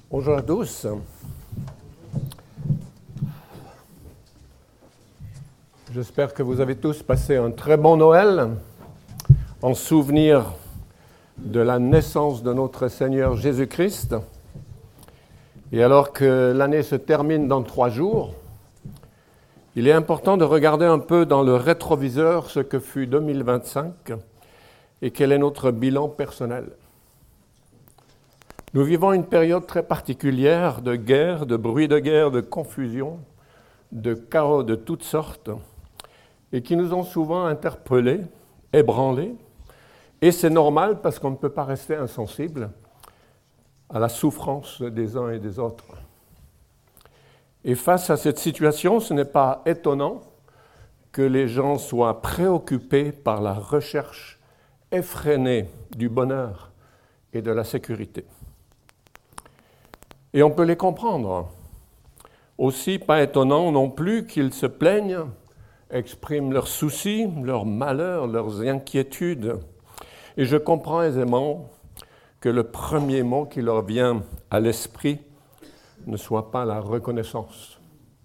Bonjour à tous. J'espère que vous avez tous passé un très bon Noël en souvenir de la naissance de notre Seigneur Jésus-Christ. Et alors que l'année se termine dans 3 jours, il est important de regarder un peu dans le rétroviseur ce que fut 2025 et quel est notre bilan personnel. Nous vivons une période très particulière de guerre, de bruit de guerre, de confusion, de chaos de toutes sortes, et qui nous ont souvent interpellés, ébranlés. Et c'est normal parce qu'on ne peut pas rester insensible à la souffrance des uns et des autres. Et face à cette situation, ce n'est pas étonnant que les gens soient préoccupés par la recherche effrénée du bonheur et de la sécurité. Et on peut les comprendre. Aussi, pas étonnant non plus qu'ils se plaignent, expriment leurs soucis, leurs malheurs, leurs inquiétudes. Et je comprends aisément que le premier mot qui leur vient à l'esprit ne soit pas la reconnaissance.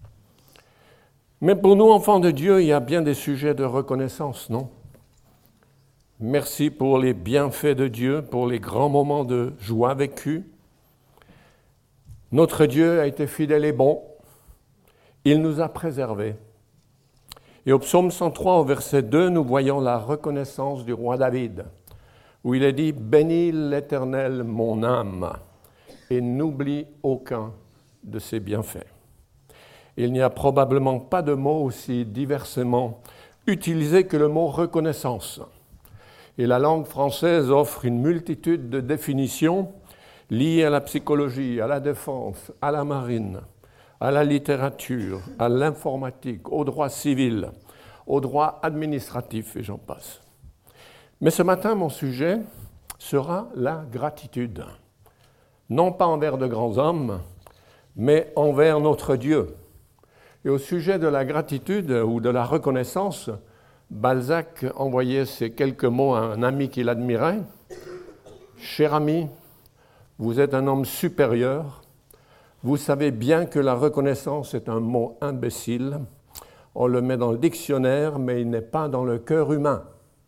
Mais pour nous, enfants de Dieu, il y a bien des sujets de reconnaissance, non? Merci pour les bienfaits de Dieu, pour les grands moments de joie vécus. Notre Dieu a été fidèle et bon. Il nous a préservés. Et au psaume 103, au verset 2, nous voyons la reconnaissance du roi David, où il est dit « Bénis l'Éternel, mon âme, et n'oublie aucun de ses bienfaits. » Il n'y a probablement pas de mot aussi diversement utilisé que le mot « reconnaissance ». Et la langue française offre une multitude de définitions liées à la psychologie, à la défense, à la marine, à la littérature, à l'informatique, au droit civil, au droit administratif, et j'en passe. Mais ce matin, mon sujet sera la gratitude. Non pas envers de grands hommes, mais envers notre Dieu. Et au sujet de la gratitude ou de la reconnaissance, Balzac envoyait ces quelques mots à un ami qu'il admirait. « Cher ami, vous êtes un homme supérieur. Vous savez bien que la reconnaissance est un mot imbécile. On le met dans le dictionnaire, mais il n'est pas dans le cœur humain. »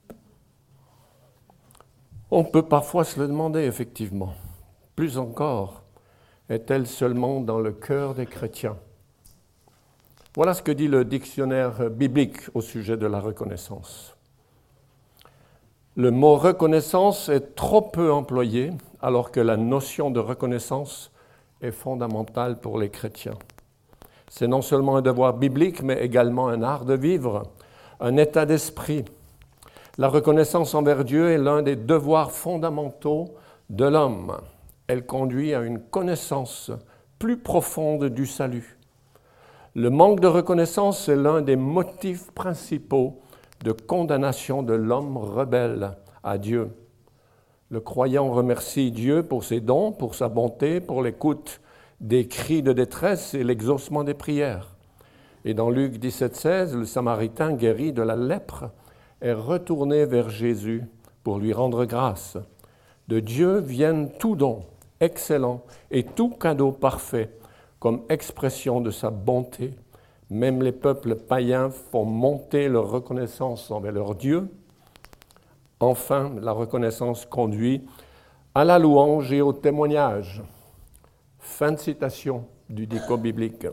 On peut parfois se le demander, effectivement. Plus encore, est-elle seulement dans le cœur des chrétiens? Voilà ce que dit le dictionnaire biblique au sujet de la reconnaissance. Le mot reconnaissance est trop peu employé, alors que la notion de reconnaissance est fondamentale pour les chrétiens. C'est non seulement un devoir biblique, mais également un art de vivre, un état d'esprit. La reconnaissance envers Dieu est l'un des devoirs fondamentaux de l'homme. Elle conduit à une connaissance plus profonde du salut. Le manque de reconnaissance est l'un des motifs principaux de condamnation de l'homme rebelle à Dieu. Le croyant remercie Dieu pour ses dons, pour sa bonté, pour l'écoute des cris de détresse et l'exaucement des prières. Et dans Luc 17,16, le Samaritain guéri de la lèpre est retourné vers Jésus pour lui rendre grâce. De Dieu viennent tout don excellent et tout cadeau parfait comme expression de sa bonté. Même les peuples païens font monter leur reconnaissance envers leur Dieu. Enfin, la reconnaissance conduit à la louange et au témoignage. Fin de citation du dico biblique.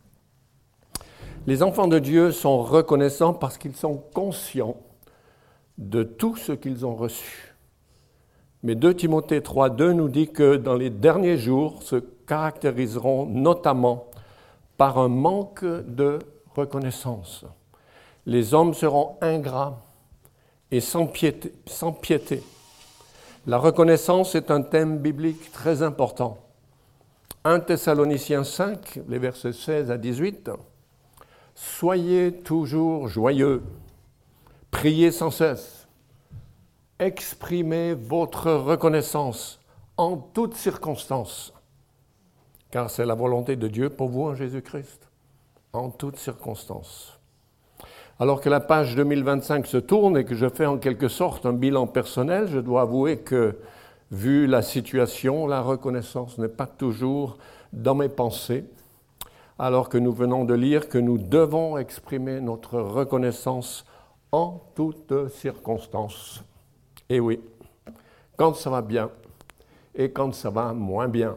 Les enfants de Dieu sont reconnaissants parce qu'ils sont conscients de tout ce qu'ils ont reçu. Mais 2 Timothée 3,2 nous dit que dans les derniers jours se caractériseront notamment par un manque de reconnaissance. Les hommes seront ingrats et sans piété. La reconnaissance est un thème biblique très important. 1 Thessaloniciens 5, les versets 16 à 18. « Soyez toujours joyeux, priez sans cesse, exprimez votre reconnaissance en toutes circonstances, car c'est la volonté de Dieu pour vous en Jésus-Christ, en toutes circonstances. » Alors que la page 2025 se tourne et que je fais en quelque sorte un bilan personnel, je dois avouer que Vu la situation, la reconnaissance n'est pas toujours dans mes pensées, alors que nous venons de lire que nous devons exprimer notre reconnaissance en toutes circonstances. Et oui, quand ça va bien et quand ça va moins bien.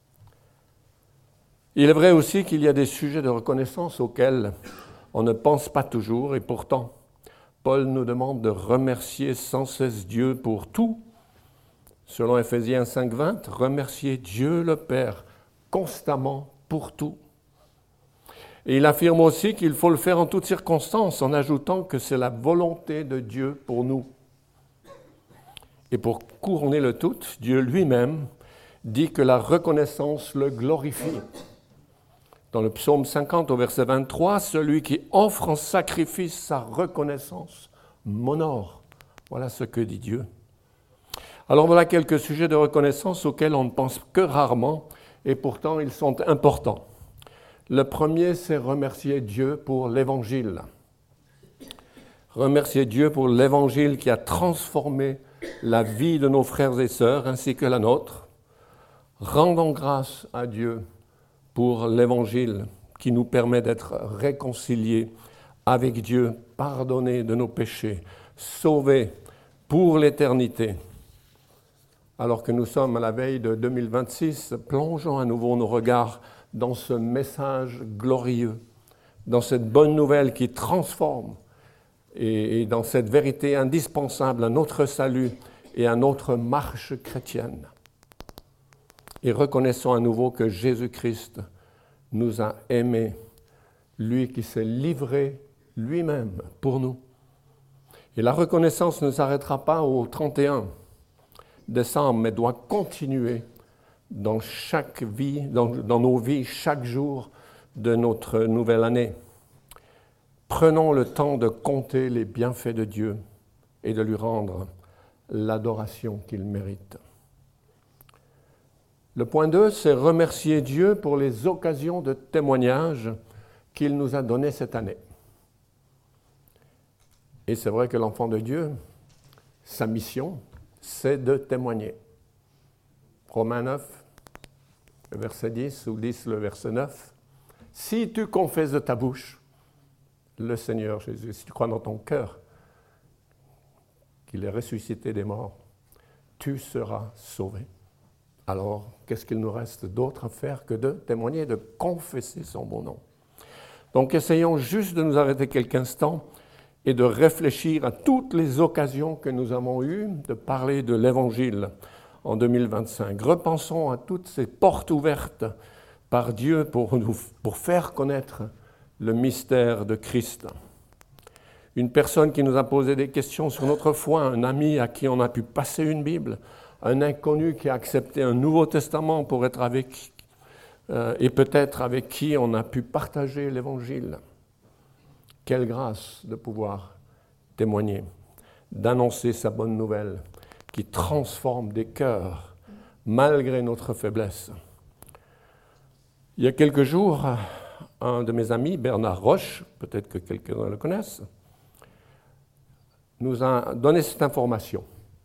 Il est vrai aussi qu'il y a des sujets de reconnaissance auxquels on ne pense pas toujours, et pourtant, Paul nous demande de remercier sans cesse Dieu pour tout. Selon Éphésiens 5,20, remercier Dieu le Père constamment pour tout. Et il affirme aussi qu'il faut le faire en toutes circonstances, en ajoutant que c'est la volonté de Dieu pour nous. Et pour couronner le tout, Dieu lui-même dit que la reconnaissance le glorifie. Dans le psaume 50 au verset 23, celui qui offre en sacrifice sa reconnaissance m'honore. Voilà ce que dit Dieu. Alors voilà quelques sujets de reconnaissance auxquels on ne pense que rarement, et pourtant ils sont importants. Le premier, c'est remercier Dieu pour l'Évangile. Remercier Dieu pour l'Évangile qui a transformé la vie de nos frères et sœurs ainsi que la nôtre. Rendons grâce à Dieu pour l'Évangile qui nous permet d'être réconciliés avec Dieu, pardonnés de nos péchés, sauvés pour l'éternité. Alors que nous sommes à la veille de 2026, plongeons à nouveau nos regards dans ce message glorieux, dans cette bonne nouvelle qui transforme et dans cette vérité indispensable à notre salut et à notre marche chrétienne. Et reconnaissons à nouveau que Jésus-Christ nous a aimés, lui qui s'est livré lui-même pour nous. Et la reconnaissance ne s'arrêtera pas au 31 décembre, mais doit continuer dans chaque vie, dans nos vies, chaque jour de notre nouvelle année. Prenons le temps de compter les bienfaits de Dieu et de lui rendre l'adoration qu'il mérite. Le point 2, c'est remercier Dieu pour les occasions de témoignage qu'il nous a données cette année. Et c'est vrai que l'enfant de Dieu, sa mission, c'est de témoigner. Romains 9, le verset 10, ou 10, le verset 9. Si tu confesses de ta bouche le Seigneur Jésus, si tu crois dans ton cœur qu'il est ressuscité des morts, tu seras sauvé. Alors, qu'est-ce qu'il nous reste d'autre à faire que de témoigner, de confesser son bon nom? Donc, essayons juste de nous arrêter quelques instants et de réfléchir à toutes les occasions que nous avons eues de parler de l'Évangile en 2025. Repensons à toutes ces portes ouvertes par Dieu pour faire connaître le mystère de Christ. Une personne qui nous a posé des questions sur notre foi, un ami à qui on a pu passer une Bible, un inconnu qui a accepté un Nouveau Testament pour être avec, et peut-être avec qui on a pu partager l'Évangile. Quelle grâce de pouvoir témoigner, d'annoncer sa bonne nouvelle qui transforme des cœurs malgré notre faiblesse. Il y a quelques jours, un de mes amis, Bernard Roche, peut-être que quelqu'un le connaisse, nous a donné cette information.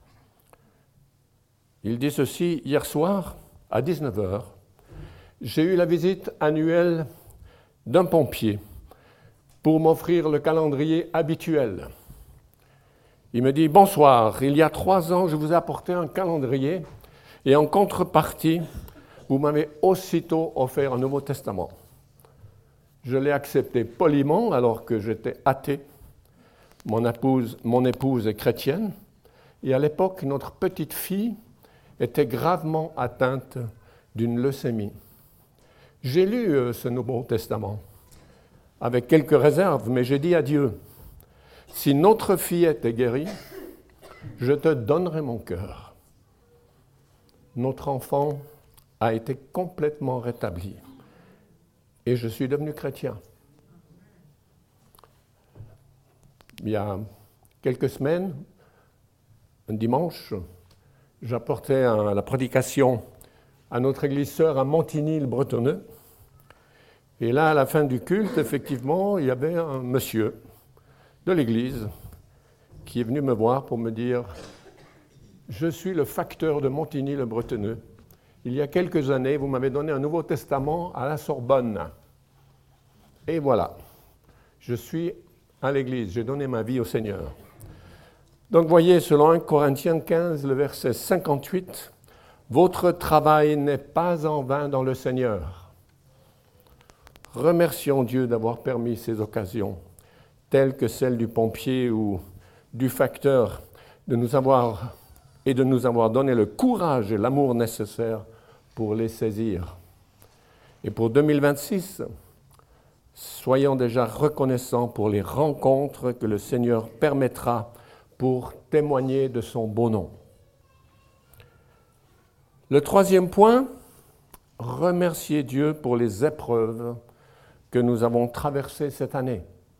Il dit ceci: hier soir, à 19h, j'ai eu la visite annuelle d'un pompier pour m'offrir le calendrier habituel. Il me dit: bonsoir, il y a 3 ans, je vous ai apporté un calendrier et en contrepartie, vous m'avez aussitôt offert un Nouveau Testament. Je l'ai accepté poliment alors que j'étais athée. Mon épouse est chrétienne et à l'époque, notre petite fille était gravement atteinte d'une leucémie. J'ai lu ce Nouveau Testament avec quelques réserves, mais j'ai dit à Dieu: si notre fillette est guérie, je te donnerai mon cœur. Notre enfant a été complètement rétabli et je suis devenu chrétien. Il y a quelques semaines, un dimanche, j'apportais la prédication à notre église sœur à Montigny-le-Bretonneux. Et là, à la fin du culte, effectivement, il y avait un monsieur de l'église qui est venu me voir pour me dire: Je suis le facteur de Montigny-le-Bretonneux. Il y a quelques années, vous m'avez donné un Nouveau Testament à la Sorbonne. Et voilà, je suis à l'Église, j'ai donné ma vie au Seigneur. Donc voyez, selon 1 Corinthiens 15, le verset 58, « Votre travail n'est pas en vain dans le Seigneur. » Remercions Dieu d'avoir permis ces occasions, telles que celle du pompier ou du facteur, de nous avoir donné le courage et l'amour nécessaires pour les saisir. Et pour 2026, soyons déjà reconnaissants pour les rencontres que le Seigneur permettra pour témoigner de son beau nom. Le troisième point, remercier Dieu pour les épreuves que nous avons traversées cette année.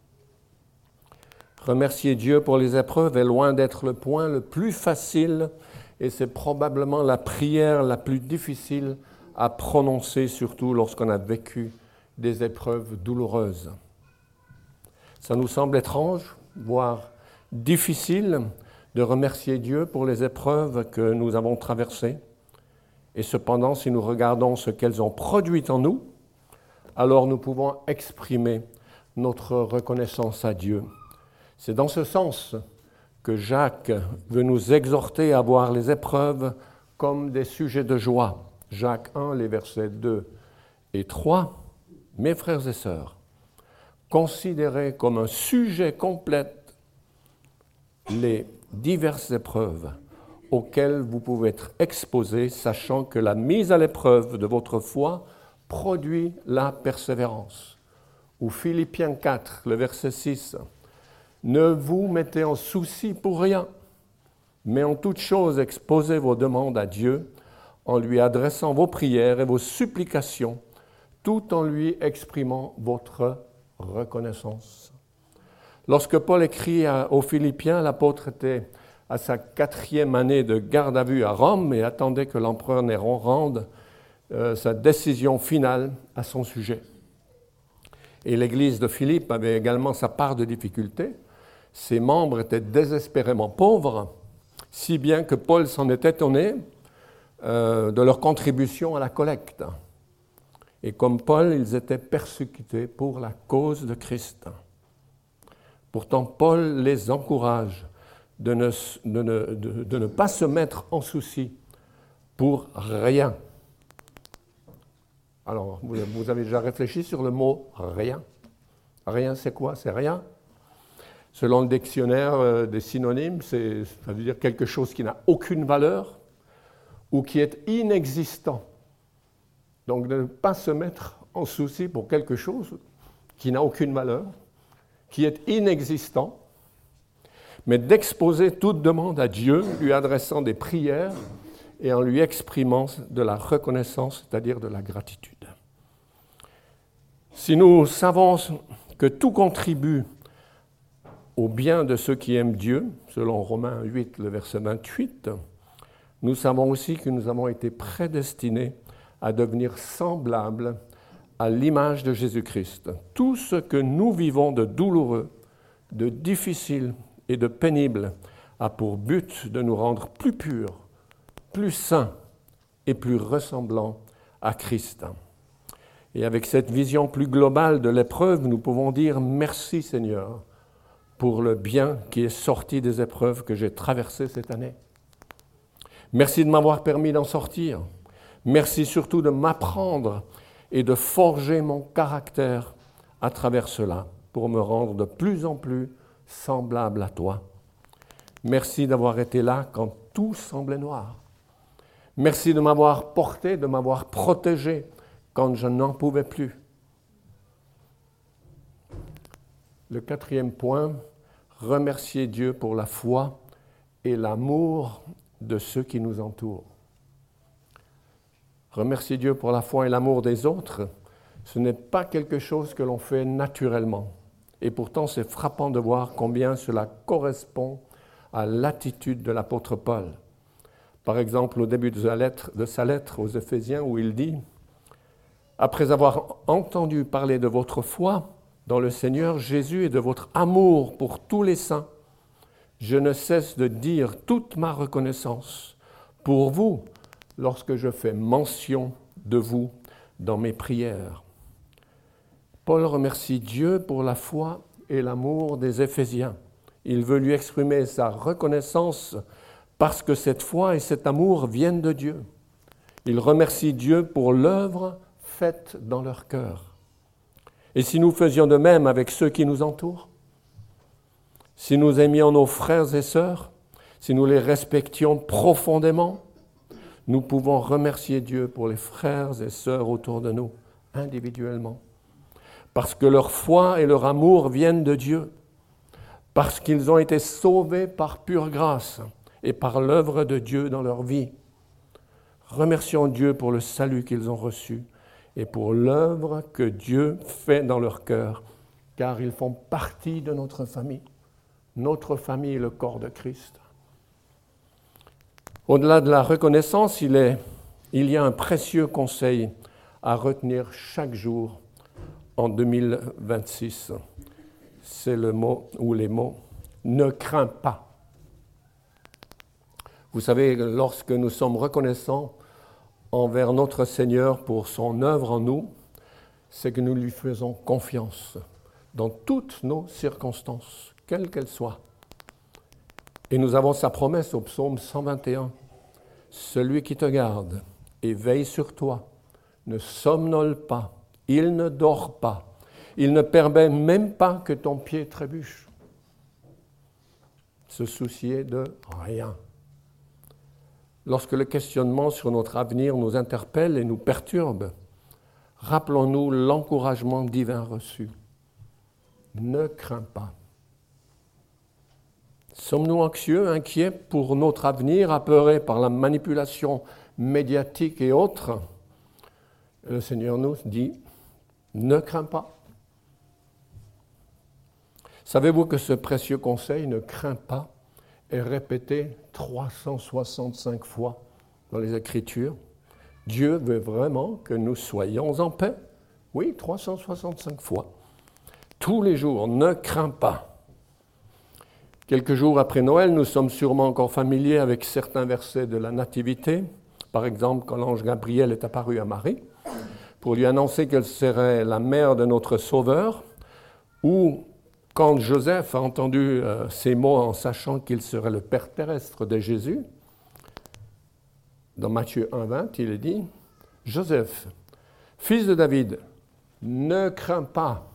Remercier Dieu pour les épreuves est loin d'être le point le plus facile et c'est probablement la prière la plus difficile à prononcer, surtout lorsqu'on a vécu des épreuves douloureuses. Ça nous semble étrange, voire difficile de remercier Dieu pour les épreuves que nous avons traversées. Et cependant, si nous regardons ce qu'elles ont produit en nous, alors nous pouvons exprimer notre reconnaissance à Dieu. C'est dans ce sens que Jacques veut nous exhorter à voir les épreuves comme des sujets de joie. Jacques 1, les versets 2 et 3. « Mes frères et sœurs, considérez comme un sujet complet les diverses épreuves auxquelles vous pouvez être exposés, sachant que la mise à l'épreuve de votre foi produit la persévérance. » Ou Philippiens 4, le verset 6. « Ne vous mettez en souci pour rien, mais en toute chose exposez vos demandes à Dieu, en lui adressant vos prières et vos supplications, tout en lui exprimant votre reconnaissance. » Lorsque Paul écrit aux Philippiens, l'apôtre était à sa 4e année de garde à vue à Rome et attendait que l'empereur Néron rende sa décision finale à son sujet. Et l'église de Philippe avait également sa part de difficultés. Ses membres étaient désespérément pauvres, si bien que Paul s'en est étonné de leur contribution à la collecte. Et comme Paul, ils étaient persécutés pour la cause de Christ. Pourtant, Paul les encourage de ne pas se mettre en souci pour rien. Alors, vous avez déjà réfléchi sur le mot « rien ». Rien, c'est quoi? C'est rien. Selon le dictionnaire des synonymes, ça veut dire quelque chose qui n'a aucune valeur ou qui est inexistant. Donc, de ne pas se mettre en souci pour quelque chose qui n'a aucune valeur, qui est inexistant, mais d'exposer toute demande à Dieu, lui adressant des prières et en lui exprimant de la reconnaissance, c'est-à-dire de la gratitude. Si nous savons que tout contribue au bien de ceux qui aiment Dieu, selon Romains 8, le verset 28, nous savons aussi que nous avons été prédestinés à devenir semblables à l'image de Jésus-Christ. Tout ce que nous vivons de douloureux, de difficile et de pénible a pour but de nous rendre plus purs, plus saints et plus ressemblants à Christ. Et avec cette vision plus globale de l'épreuve, nous pouvons dire merci Seigneur pour le bien qui est sorti des épreuves que j'ai traversées cette année. Merci de m'avoir permis d'en sortir. Merci surtout de m'apprendre et de forger mon caractère à travers cela pour me rendre de plus en plus semblable à toi. Merci d'avoir été là quand tout semblait noir. Merci de m'avoir porté, de m'avoir protégé quand je n'en pouvais plus. Le 4e point, remercier Dieu pour la foi et l'amour de ceux qui nous entourent. Remercier Dieu pour la foi et l'amour des autres, ce n'est pas quelque chose que l'on fait naturellement. Et pourtant, c'est frappant de voir combien cela correspond à l'attitude de l'apôtre Paul. Par exemple, au début de sa lettre aux Éphésiens, où il dit « Après avoir entendu parler de votre foi dans le Seigneur Jésus et de votre amour pour tous les saints, je ne cesse de dire toute ma reconnaissance pour vous lorsque je fais mention de vous dans mes prières. Paul remercie Dieu pour la foi et l'amour des Éphésiens. Il veut lui exprimer sa reconnaissance parce que cette foi et cet amour viennent de Dieu. Il remercie Dieu pour l'œuvre faite dans leur cœur. Et si nous faisions de même avec ceux qui nous entourent, si nous aimions nos frères et sœurs, si nous les respections profondément, nous pouvons remercier Dieu pour les frères et sœurs autour de nous, individuellement. Parce que leur foi et leur amour viennent de Dieu, parce qu'ils ont été sauvés par pure grâce et par l'œuvre de Dieu dans leur vie. Remercions Dieu pour le salut qu'ils ont reçu et pour l'œuvre que Dieu fait dans leur cœur, car ils font partie de notre famille. Notre famille est le corps de Christ. Au-delà de la reconnaissance, il y a un précieux conseil à retenir chaque jour en 2026. C'est le mot ou les mots « ne crains pas ». Vous savez, lorsque nous sommes reconnaissants envers notre Seigneur pour son œuvre en nous, c'est que nous lui faisons confiance dans toutes nos circonstances, quelles qu'elles soient. Et nous avons sa promesse au psaume 121. « Celui qui te garde et veille sur toi ne somnole pas, il ne dort pas, il ne permet même pas que ton pied trébuche. » Se soucier de rien. Lorsque le questionnement sur notre avenir nous interpelle et nous perturbe, rappelons-nous l'encouragement divin reçu. Ne crains pas. Sommes-nous anxieux, inquiets pour notre avenir, apeurés par la manipulation médiatique et autres? Le Seigneur nous dit, ne crains pas. Savez-vous que ce précieux conseil, ne crains pas, est répété 365 fois dans les Écritures? Dieu veut vraiment que nous soyons en paix. Oui, 365 fois. Tous les jours, ne crains pas. Quelques jours après Noël, nous sommes sûrement encore familiers avec certains versets de la Nativité. Par exemple, quand l'ange Gabriel est apparu à Marie pour lui annoncer qu'elle serait la mère de notre Sauveur, ou quand Joseph a entendu ces mots en sachant qu'il serait le père terrestre de Jésus, dans Matthieu 1,20, il est dit « Joseph, fils de David, ne crains pas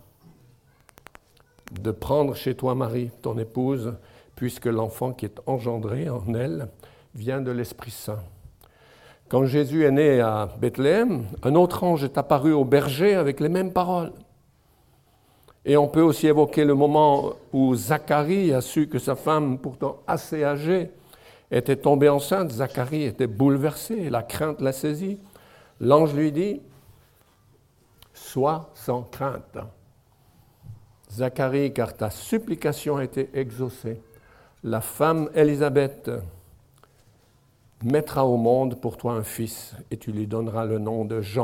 de prendre chez toi Marie, ton épouse, puisque l'enfant qui est engendré en elle vient de l'Esprit Saint. » Quand Jésus est né à Bethléem, un autre ange est apparu au berger avec les mêmes paroles. Et on peut aussi évoquer le moment où Zacharie a su que sa femme, pourtant assez âgée, était tombée enceinte. Zacharie était bouleversé, la crainte l'a saisi. L'ange lui dit « Sois sans crainte. Zacharie, car ta supplication a été exaucée. La femme Élisabeth mettra au monde pour toi un fils, et tu lui donneras le nom de Jean. »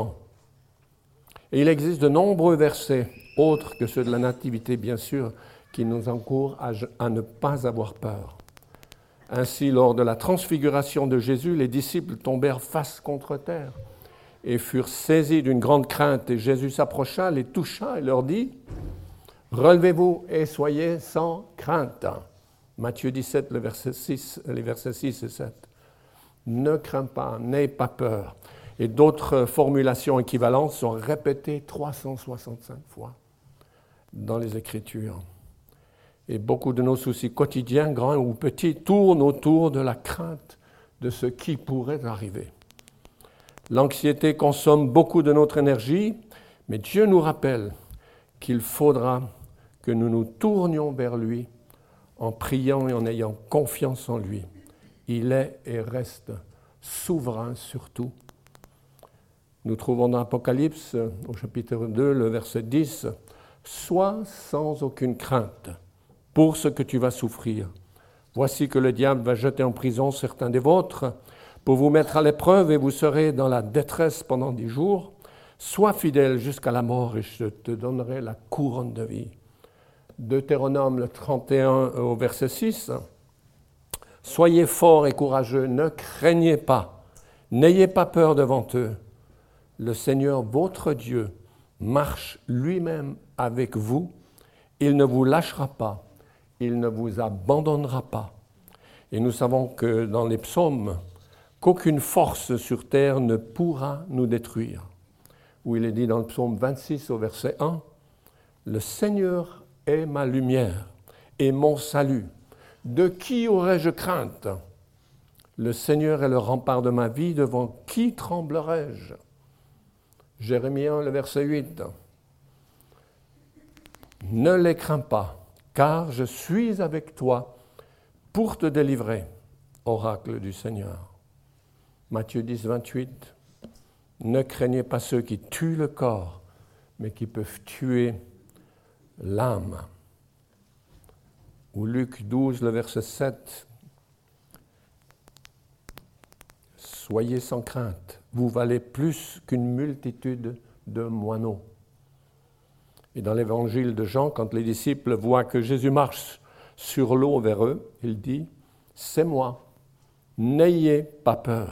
Et il existe de nombreux versets, autres que ceux de la Nativité, bien sûr, qui nous encouragent à ne pas avoir peur. Ainsi, lors de la transfiguration de Jésus, les disciples tombèrent face contre terre et furent saisis d'une grande crainte. Et Jésus s'approcha, les toucha et leur dit « Relevez-vous et soyez sans crainte. » Matthieu 17, les versets 6 et 7. Ne crains pas, n'aie pas peur. Et d'autres formulations équivalentes sont répétées 365 fois dans les Écritures. Et beaucoup de nos soucis quotidiens, grands ou petits, tournent autour de la crainte de ce qui pourrait arriver. L'anxiété consomme beaucoup de notre énergie, mais Dieu nous rappelle qu'il faudra que nous nous tournions vers lui en priant et en ayant confiance en lui. Il est et reste souverain sur tout. Nous trouvons dans Apocalypse, au chapitre 2, le verset 10, « Sois sans aucune crainte pour ce que tu vas souffrir. Voici que le diable va jeter en prison certains des vôtres pour vous mettre à l'épreuve et vous serez dans la détresse pendant 10 jours. Sois fidèle jusqu'à la mort et je te donnerai la couronne de vie. » Deutéronome le 31 au verset 6, Soyez forts et courageux, ne craignez pas, n'ayez pas peur devant eux. Le Seigneur, votre Dieu, marche lui-même avec vous. Il ne vous lâchera pas, il ne vous abandonnera pas. Et nous savons que dans les psaumes, qu'aucune force sur terre ne pourra nous détruire. Où il est dit dans le psaume 26 au verset 1, « Le Seigneur est ma lumière et mon salut. De qui aurais-je crainte? Le Seigneur est le rempart de ma vie, devant qui tremblerai-je » Jérémie 1, le verset 8. « Ne les crains pas, car je suis avec toi pour te délivrer, oracle du Seigneur. » Matthieu 10, 28. « Ne craignez pas ceux qui tuent le corps, mais qui peuvent tuer l'âme. » Ou Luc 12, le verset 7. « Soyez sans crainte, vous valez plus qu'une multitude de moineaux. » Et dans l'évangile de Jean, quand les disciples voient que Jésus marche sur l'eau vers eux, il dit « C'est moi, n'ayez pas peur. »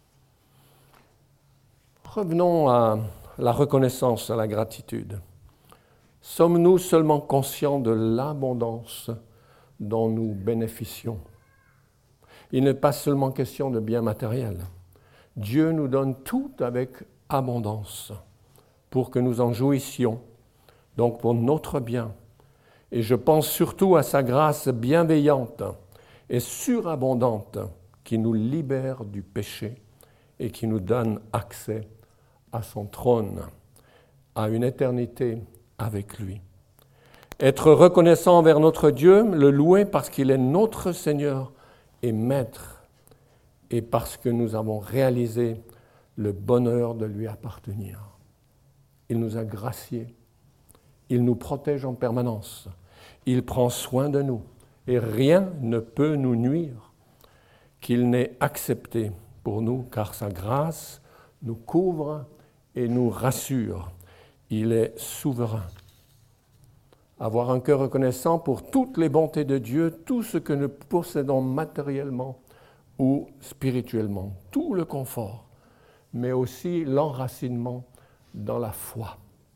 Revenons à la reconnaissance, à la gratitude. Sommes-nous seulement conscients de l'abondance dont nous bénéficions? Il n'est pas seulement question de biens matériels. Dieu nous donne tout avec abondance pour que nous en jouissions, donc pour notre bien. Et je pense surtout à sa grâce bienveillante et surabondante qui nous libère du péché et qui nous donne accès à son trône, à une éternité avec lui. Être reconnaissant envers notre Dieu, le louer parce qu'il est notre Seigneur et Maître, et parce que nous avons réalisé le bonheur de lui appartenir. Il nous a graciés, il nous protège en permanence, il prend soin de nous, et rien ne peut nous nuire qu'il n'ait accepté pour nous, car sa grâce nous couvre et nous rassure. Il est souverain. Avoir un cœur reconnaissant pour toutes les bontés de Dieu, tout ce que nous possédons matériellement ou spirituellement, tout le confort, mais aussi l'enracinement dans la foi.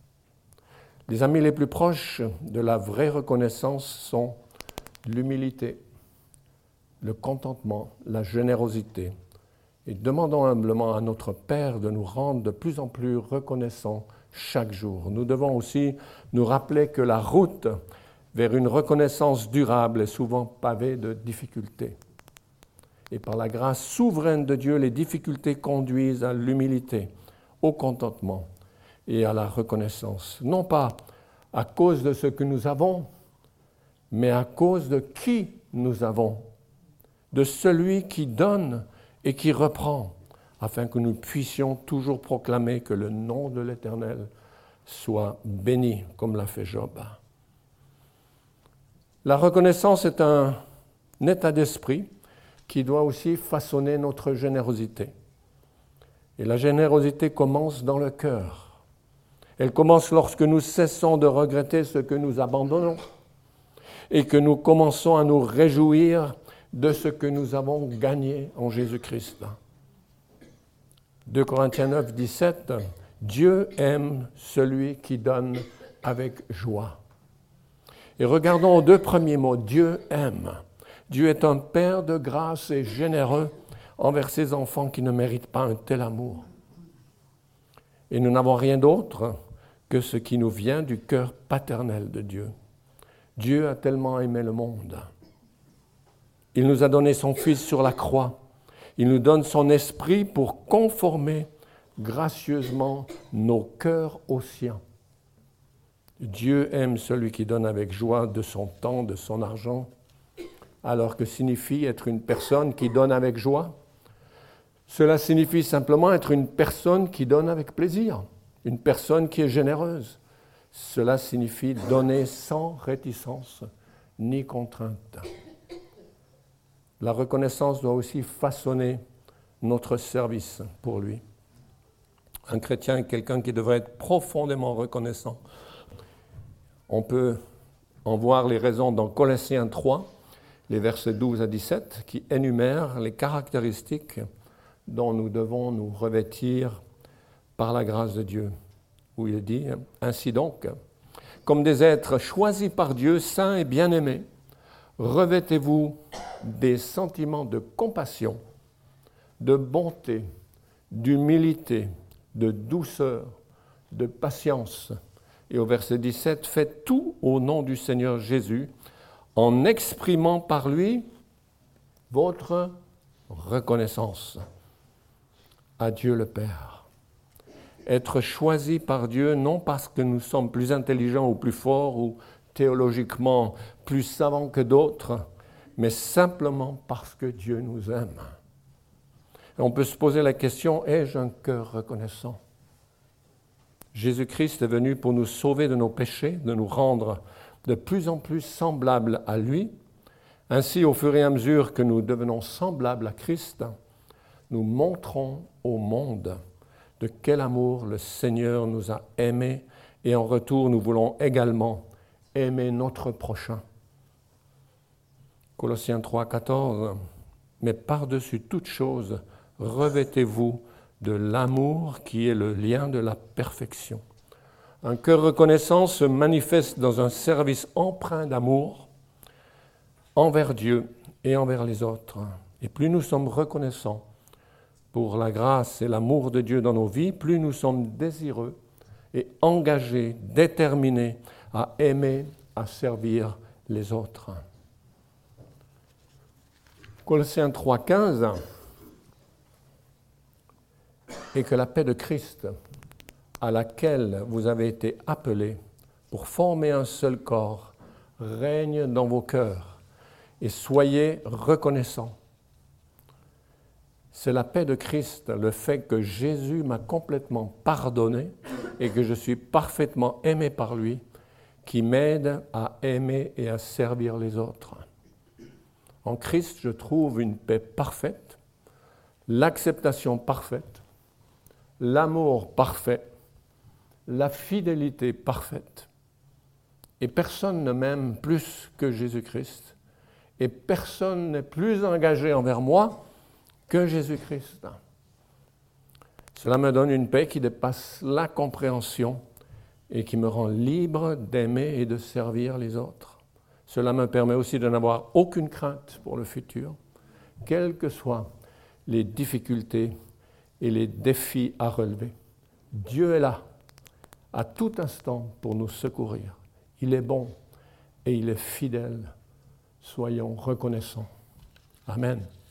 Les amis les plus proches de la vraie reconnaissance sont l'humilité, le contentement, la générosité. Et demandons humblement à notre Père de nous rendre de plus en plus reconnaissants chaque jour. Nous devons aussi nous rappeler que la route vers une reconnaissance durable est souvent pavée de difficultés. Et par la grâce souveraine de Dieu, les difficultés conduisent à l'humilité, au contentement et à la reconnaissance. Non pas à cause de ce que nous avons, mais à cause de qui nous avons, de celui qui donne et qui reprend, afin que nous puissions toujours proclamer que le nom de l'Éternel soit béni, comme l'a fait Job. La reconnaissance est un état d'esprit qui doit aussi façonner notre générosité. Et la générosité commence dans le cœur. Elle commence lorsque nous cessons de regretter ce que nous abandonnons et que nous commençons à nous réjouir de ce que nous avons gagné en Jésus-Christ. 2 Corinthiens 9, 17, « Dieu aime celui qui donne avec joie. » Et regardons aux deux premiers mots, Dieu aime. Dieu est un Père de grâce et généreux envers ses enfants qui ne méritent pas un tel amour. Et nous n'avons rien d'autre que ce qui nous vient du cœur paternel de Dieu. Dieu a tellement aimé le monde. Il nous a donné son Fils sur la croix. Il nous donne son esprit pour conformer gracieusement nos cœurs aux siens. Dieu aime celui qui donne avec joie de son temps, de son argent. Alors que signifie être une personne qui donne avec joie? Cela signifie simplement être une personne qui donne avec plaisir, une personne qui est généreuse. Cela signifie donner sans réticence ni contrainte. La reconnaissance doit aussi façonner notre service pour lui. Un chrétien est quelqu'un qui devrait être profondément reconnaissant. On peut en voir les raisons dans Colossiens 3. les versets 12 à 17, qui énumèrent les caractéristiques dont nous devons nous revêtir par la grâce de Dieu, où il est dit « Ainsi donc, comme des êtres choisis par Dieu, saints et bien-aimés, revêtez-vous des sentiments de compassion, de bonté, d'humilité, de douceur, de patience. » Et au verset 17, « Faites tout au nom du Seigneur Jésus, en exprimant par lui votre reconnaissance à Dieu le Père. » Être choisi par Dieu, non parce que nous sommes plus intelligents ou plus forts ou théologiquement plus savants que d'autres, mais simplement parce que Dieu nous aime. Et on peut se poser la question, ai-je un cœur reconnaissant? Jésus-Christ est venu pour nous sauver de nos péchés, de nous rendre de plus en plus semblables à lui. Ainsi, au fur et à mesure que nous devenons semblables à Christ, nous montrons au monde de quel amour le Seigneur nous a aimés et en retour, nous voulons également aimer notre prochain. Colossiens 3, 14. « Mais par-dessus toute chose, revêtez-vous de l'amour qui est le lien de la perfection. » Un cœur reconnaissant se manifeste dans un service empreint d'amour envers Dieu et envers les autres. Et plus nous sommes reconnaissants pour la grâce et l'amour de Dieu dans nos vies, plus nous sommes désireux et engagés, déterminés à aimer, à servir les autres. Colossiens 3, 15. « Et que la paix de Christ, à laquelle vous avez été appelés pour former un seul corps, règne dans vos cœurs et soyez reconnaissants. » C'est la paix de Christ, le fait que Jésus m'a complètement pardonné et que je suis parfaitement aimé par lui, qui m'aide à aimer et à servir les autres. En Christ, je trouve une paix parfaite, l'acceptation parfaite, l'amour parfait, la fidélité parfaite. Et personne ne m'aime plus que Jésus-Christ. Et personne n'est plus engagé envers moi que Jésus-Christ. Cela me donne une paix qui dépasse la compréhension et qui me rend libre d'aimer et de servir les autres. Cela me permet aussi de n'avoir aucune crainte pour le futur, quelles que soient les difficultés et les défis à relever. Dieu est là, à tout instant, pour nous secourir. Il est bon et il est fidèle. Soyons reconnaissants. Amen.